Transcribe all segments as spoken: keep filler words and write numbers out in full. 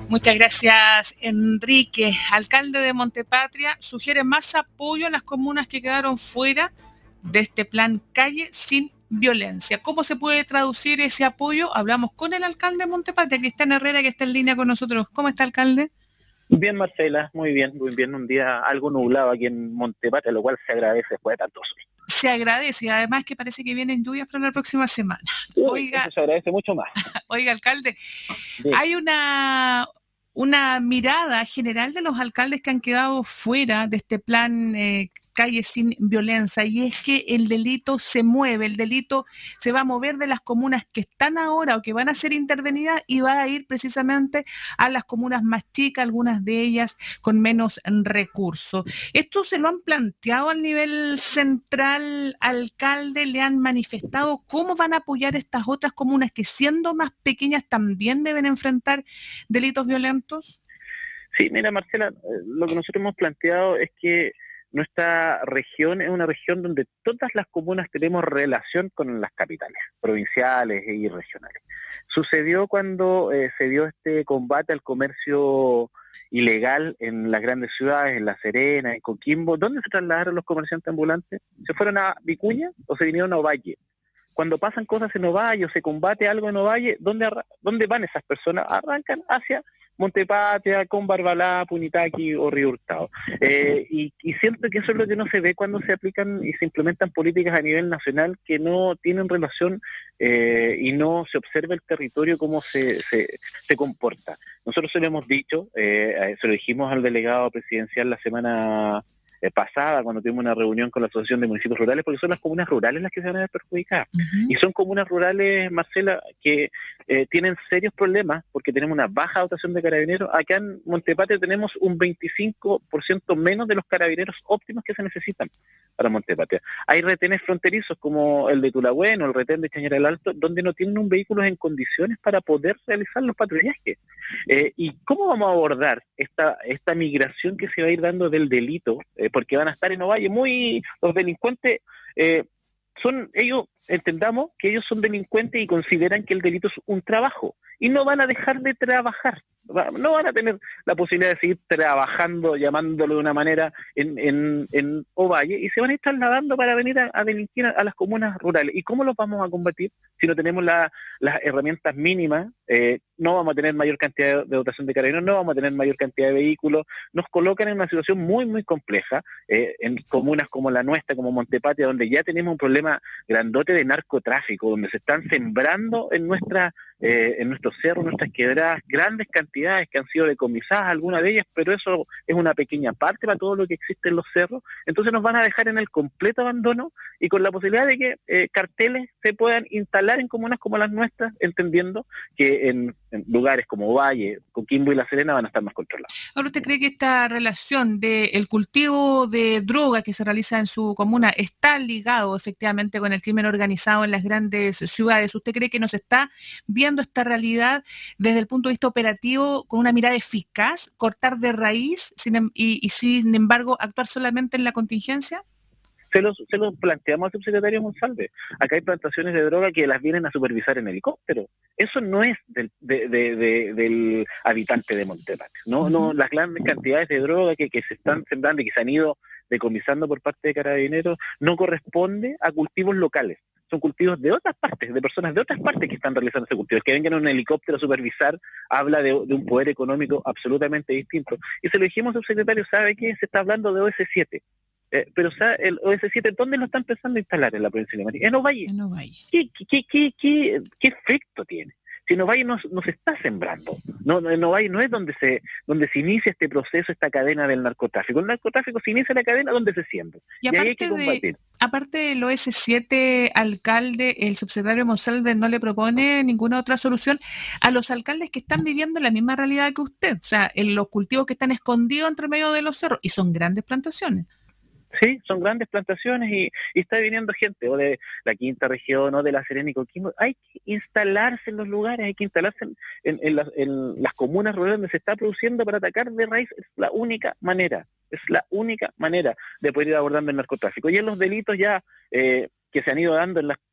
Muchas gracias, Enrique. Alcalde de Montepatria sugiere más apoyo a las comunas que quedaron fuera de este plan Calle sin Violencia. ¿Cómo se puede traducir ese apoyo? Hablamos con el alcalde de Montepatria, Cristian Herrera, que está en línea con nosotros. ¿Cómo está, alcalde? Bien, Marcela, muy bien, muy bien. Un día algo nublado aquí en Montepatria, lo cual se agradece después de tanto sol. Se agradece, y además que parece que vienen lluvias para la próxima semana. Uy, Oiga, eso se agradece mucho más. oiga, alcalde, Diga. hay una, una mirada general de los alcaldes que han quedado fuera de este plan eh, Calle sin Violencia, y es que el delito se mueve, el delito se va a mover de las comunas que están ahora o que van a ser intervenidas y va a ir precisamente a las comunas más chicas, algunas de ellas con menos recursos. ¿Esto se lo han planteado al nivel central, alcalde? ¿Le han manifestado cómo van a apoyar estas otras comunas que, siendo más pequeñas, también deben enfrentar delitos violentos? Sí, mira, Marcela, eh, lo que nosotros hemos planteado es que nuestra región es una región donde todas las comunas tenemos relación con las capitales provinciales y regionales. Sucedió cuando eh, se dio este combate al comercio ilegal en las grandes ciudades, en La Serena, en Coquimbo. ¿Dónde se trasladaron los comerciantes ambulantes? ¿Se fueron a Vicuña o se vinieron a Ovalle? Cuando pasan cosas en Ovalle o se combate algo en Ovalle, ¿dónde, ¿dónde van esas personas? Arrancan hacia Montepatria, con Barbalá, Punitaqui o Río Hurtado. Eh, y, y siento que eso es lo que no se ve cuando se aplican y se implementan políticas a nivel nacional que no tienen relación eh, y no se observa el territorio cómo se, se, se comporta. Nosotros se lo hemos dicho, eh, se lo dijimos al delegado presidencial la semana eh, pasada, cuando tuvimos una reunión con la Asociación de Municipios Rurales, porque son las comunas rurales las que se van a ver perjudicadas. Uh-huh. Y son comunas rurales, Marcela, que eh, tienen serios problemas porque tenemos una baja dotación de carabineros. Acá en Montepatria tenemos un veinticinco por ciento menos de los carabineros óptimos que se necesitan para Montepatria. Hay retenes fronterizos como el de Tulagüen o el retén de Chañaral Alto, donde no tienen un vehículo en condiciones para poder realizar los patrullajes. Eh, ¿Y cómo vamos a abordar esta, esta migración que se va a ir dando del delito? Eh, porque van a estar en Ovalle muy... Los delincuentes... Eh, son ellos, entendamos que ellos son delincuentes y consideran que el delito es un trabajo y no van a dejar de trabajar, no van a tener la posibilidad de seguir trabajando, llamándolo de una manera en, en, en Ovalle, y se van a ir trasladando para venir a, a delinquir a, a las comunas rurales. ¿Y cómo los vamos a combatir si no tenemos la, las herramientas mínimas? Eh, no vamos a tener mayor cantidad de dotación de carabineros, no vamos a tener mayor cantidad de vehículos. Nos colocan en una situación muy, muy compleja eh, en comunas como la nuestra, como Montepatria, donde ya tenemos un problema grandote de narcotráfico, donde se están sembrando en nuestra, eh, en nuestros cerros, nuestras quebradas, grandes cantidades que han sido decomisadas, algunas de ellas, pero eso es una pequeña parte para todo lo que existe en los cerros. Entonces nos van a dejar en el completo abandono y con la posibilidad de que eh, carteles se puedan instalar en comunas como las nuestras, entendiendo que en, en lugares como Valle, Coquimbo y La Serena van a estar más controlados. Ahora, ¿usted cree que esta relación del cultivo de droga que se realiza en su comuna está ligado efectivamente con el crimen organizado en las grandes ciudades? ¿Usted cree que nos está viendo esta realidad desde el punto de vista operativo con una mirada eficaz, cortar de raíz sin, y, y sin embargo actuar solamente en la contingencia? Se los, se los planteamos al subsecretario Monsalve. Acá hay plantaciones de droga que las vienen a supervisar en helicóptero. Eso no es del, de, de, de, del habitante de Montepatria. No, uh-huh. no, las grandes cantidades de droga que, que se están sembrando y que se han ido decomisando por parte de carabineros no corresponde a cultivos locales. Son cultivos de otras partes, de personas de otras partes que están realizando ese cultivo. Que vengan en un helicóptero a supervisar habla de, de un poder económico absolutamente distinto. Y se lo dijimos al subsecretario, ¿sabe qué? Se está hablando de O S siete. Eh, pero o sea, el O S siete, ¿dónde lo están empezando a instalar en la provincia de María? En Ovalle. En Ovalle. ¿Qué, qué, qué, qué, qué efecto tiene? Si en Ovalle nos, nos está sembrando, no, en Ovalle no es donde se, donde se inicia este proceso, esta cadena del narcotráfico. El narcotráfico se inicia la cadena donde se siembra. Y, y ahí hay que combatir. De, aparte del O S siete, alcalde, el subsecretario Monsalve no le propone ninguna otra solución a los alcaldes que están viviendo la misma realidad que usted, o sea, en los cultivos que están escondidos entre medio de los cerros, y son grandes plantaciones. Sí, son grandes plantaciones y, y está viniendo gente o de la quinta región o de la Serena y Coquimbo. Hay que instalarse en los lugares, hay que instalarse en, en, en, las, en las comunas rurales donde se está produciendo para atacar de raíz. Es la única manera, es la única manera de poder ir abordando el narcotráfico. Y en los delitos ya eh, que se han ido dando en las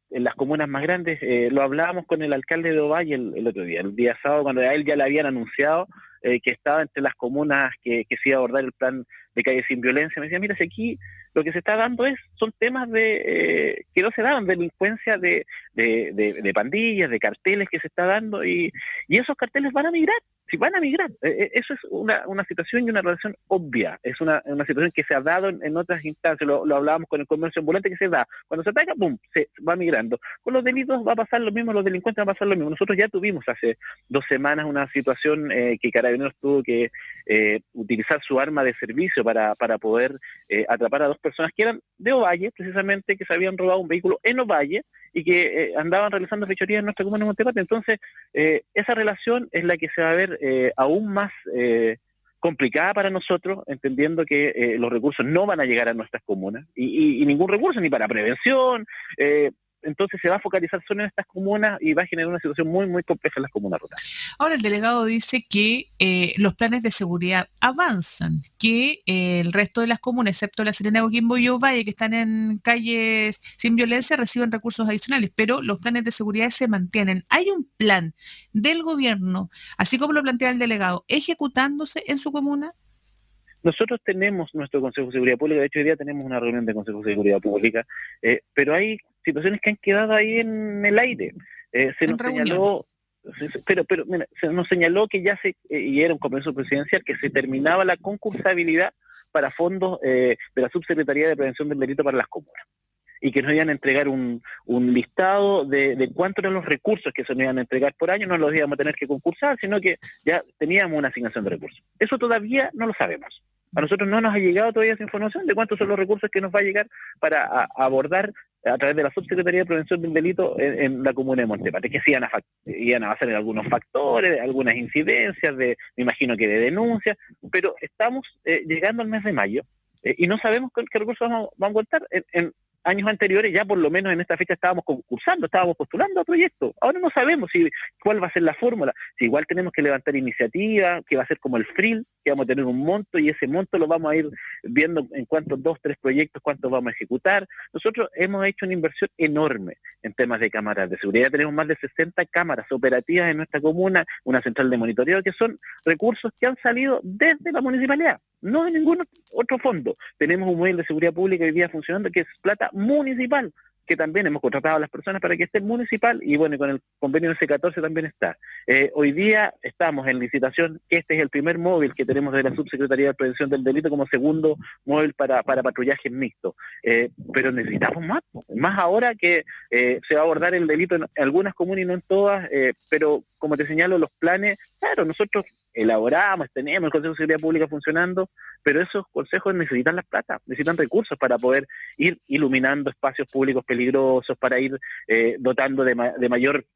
en las comunas más grandes, eh, lo hablábamos con el alcalde de Ovalle el, el otro día, el día sábado, cuando a él ya le habían anunciado eh, que estaba entre las comunas que, que se iba a abordar el plan de calle sin violencia. Me decía, mira, si aquí lo que se está dando es son temas de eh, que no se dan, delincuencia de, de, de, de pandillas, de carteles que se está dando, y, y esos carteles van a migrar, si van a migrar. Eh, eso es una, una situación y una relación obvia, es una, una situación que se ha dado en, en otras instancias, lo, lo hablábamos con el comercio ambulante, que se da, cuando se ataca, ¡pum!, se va migrando. Con los delitos va a pasar lo mismo, los delincuentes va a pasar lo mismo. Nosotros ya tuvimos hace dos semanas una situación eh, que Carabineros tuvo que eh, utilizar su arma de servicio para, para poder eh, atrapar a dos personas que eran de Ovalle, precisamente, que se habían robado un vehículo en Ovalle y que eh, andaban realizando fechorías en nuestra comuna de Montepatria. Entonces, eh, esa relación es la que se va a ver eh, aún más eh, complicada para nosotros, entendiendo que eh, los recursos no van a llegar a nuestras comunas, y, y, y ningún recurso, ni para prevención, eh, entonces se va a focalizar solo en estas comunas y va a generar una situación muy, muy compleja en las comunas rurales. Ahora, el delegado dice que eh, los planes de seguridad avanzan, que eh, el resto de las comunas, excepto La Serena, Coquimbo y Ovalle, que están en calles sin violencia, reciben recursos adicionales, pero los planes de seguridad se mantienen. ¿Hay un plan del gobierno, así como lo plantea el delegado, ejecutándose en su comuna? Nosotros tenemos nuestro Consejo de Seguridad Pública, de hecho hoy día tenemos una reunión de Consejo de Seguridad Pública, eh, pero hay situaciones que han quedado ahí en el aire. Eh, se En nos reunión. señaló, pero, pero mira, se nos señaló que ya se, eh, y era un compromiso presidencial, que se terminaba la concursabilidad para fondos eh, de la Subsecretaría de Prevención del Delito para las comunas, y que nos iban a entregar un, un listado de, de cuántos eran los recursos que se nos iban a entregar por año. No los íbamos a tener que concursar, sino que ya teníamos una asignación de recursos. Eso todavía no lo sabemos. A nosotros no nos ha llegado todavía esa información de cuántos son los recursos que nos va a llegar para a, a abordar a través de la Subsecretaría de Prevención del Delito en, en la comuna de Montepatria, que sí iban a, iban a basar en algunos factores, algunas incidencias, de, me imagino que de denuncias, pero estamos eh, llegando al mes de mayo eh, y no sabemos qué, qué recursos vamos, vamos a contar. En, en años anteriores ya por lo menos en esta fecha estábamos concursando, estábamos postulando a proyectos. Ahora no sabemos si cuál va a ser la fórmula. Si igual tenemos que levantar iniciativa, que va a ser como el F R I L, que vamos a tener un monto y ese monto lo vamos a ir viendo en cuántos dos, tres proyectos, cuántos vamos a ejecutar. Nosotros hemos hecho una inversión enorme en temas de cámaras de seguridad. Tenemos más de sesenta cámaras operativas en nuestra comuna, una central de monitoreo, que son recursos que han salido desde la municipalidad, no de ningún otro fondo. Tenemos un móvil de seguridad pública hoy día funcionando que es plata municipal, que también hemos contratado a las personas para que esté municipal, y bueno, y con el convenio S catorce también está. Eh, hoy día estamos en licitación, que este es el primer móvil que tenemos de la Subsecretaría de Prevención del Delito como segundo móvil para, para patrullaje mixto. Eh, pero necesitamos más, más ahora que eh, se va a abordar el delito en algunas comunas y no en todas, eh, pero como te señalo, los planes, claro, nosotros elaboramos, tenemos el Consejo de Seguridad Pública funcionando, pero esos consejos necesitan la plata, necesitan recursos para poder ir iluminando espacios públicos peligrosos, para ir eh, dotando de, ma de mayor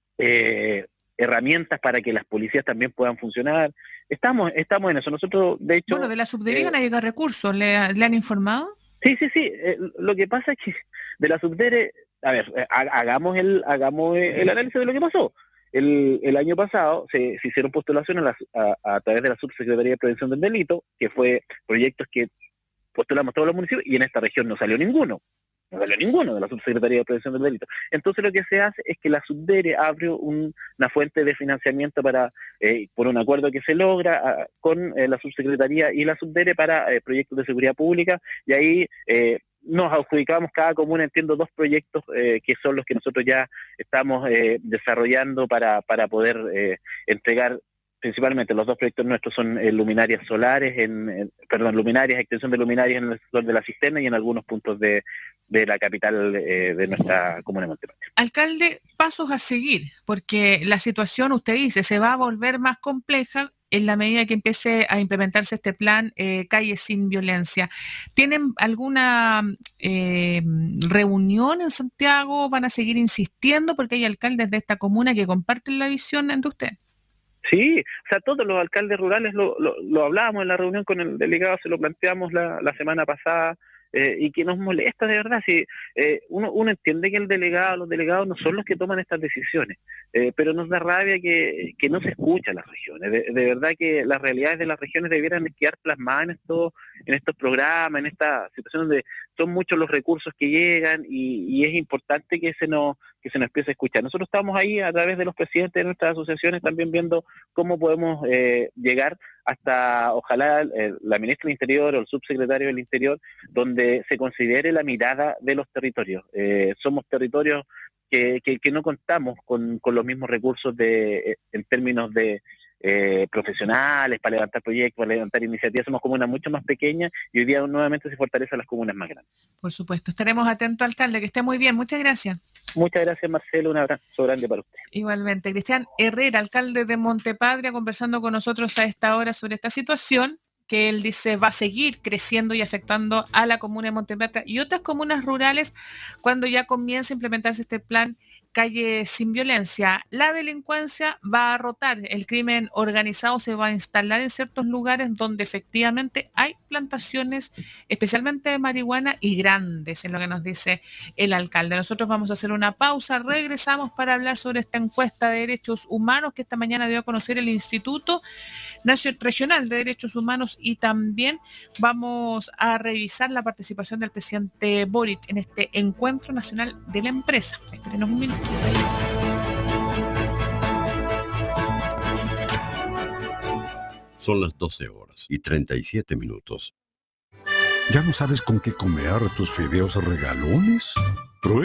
eh, herramientas para que las policías también puedan funcionar. Estamos, estamos en eso. Nosotros, de Bueno, hecho, de la subdelegación eh, van a llegar recursos, ¿le, le han informado? sí, sí, sí. Eh, lo que pasa es que de la subdere, a ver, eh, hagamos el, hagamos el análisis de lo que pasó. El, el año pasado se, se hicieron postulaciones a, la, a, a través de la Subsecretaría de Prevención del Delito, que fue proyectos que postulamos todos los municipios, y en esta región no salió ninguno. No salió ninguno de la Subsecretaría de Prevención del Delito. Entonces lo que se hace es que la Subdere abre un, una fuente de financiamiento para, eh, por un acuerdo que se logra uh, con eh, la Subsecretaría y la Subdere para eh, proyectos de seguridad pública, y ahí eh, nos adjudicamos cada comuna, entiendo, dos proyectos eh, que son los que nosotros ya estamos eh, desarrollando para, para poder eh, entregar. Principalmente los dos proyectos nuestros son eh, luminarias solares, en, en, perdón, luminarias, extensión de luminarias en el sector de la cisterna y en algunos puntos de, de la capital eh, de nuestra comuna de Montepatria. Alcalde, pasos a seguir, porque la situación, usted dice, se va a volver más compleja en la medida que empiece a implementarse este plan eh, Calle sin Violencia. ¿Tienen alguna eh, reunión en Santiago? ¿Van a seguir insistiendo? Porque hay alcaldes de esta comuna que comparten la visión de usted. Sí, o sea, todos los alcaldes rurales lo, lo, lo hablábamos en la reunión con el delegado, se lo planteamos la, la semana pasada, eh, y que nos molesta de verdad. Si eh, uno, uno entiende que el delegado, los delegados no son los que toman estas decisiones, eh, pero nos da rabia que, que no se escuchan las regiones. De, de verdad que las realidades de las regiones debieran quedar plasmadas en, esto, en estos programas, en esta situación donde son muchos los recursos que llegan y, y es importante que se nos que se nos empiece a escuchar. Nosotros estamos ahí a través de los presidentes de nuestras asociaciones también viendo cómo podemos eh, llegar hasta, ojalá, eh, la ministra del Interior o el subsecretario del Interior, donde se considere la mirada de los territorios. Eh, somos territorios que, que, que no contamos con, con los mismos recursos de en términos de eh, profesionales para levantar proyectos, para levantar iniciativas. Somos comunas mucho más pequeñas y hoy día nuevamente se fortalecen las comunas más grandes. Por supuesto, estaremos atentos, alcalde, que esté muy bien. Muchas gracias. Muchas gracias, Marcelo. Un abrazo grande para usted. Igualmente, Cristian Herrera, alcalde de Montepatria, conversando con nosotros a esta hora sobre esta situación que él dice va a seguir creciendo y afectando a la comuna de Montepatria y otras comunas rurales cuando ya comience a implementarse este plan Calle Sin Violencia. La delincuencia va a rotar, el crimen organizado se va a instalar en ciertos lugares donde efectivamente hay plantaciones, especialmente de marihuana y grandes, en lo que nos dice el alcalde. Nosotros vamos a hacer una pausa, regresamos para hablar sobre esta encuesta de derechos humanos que esta mañana dio a conocer el Instituto Regional de Derechos Humanos y también vamos a revisar la participación del presidente Boric en este encuentro nacional de la empresa. Espérenos un minuto. Son las doce horas y treinta y siete minutos. ¿Ya no sabes con qué comer tus fideos regalones? Prueba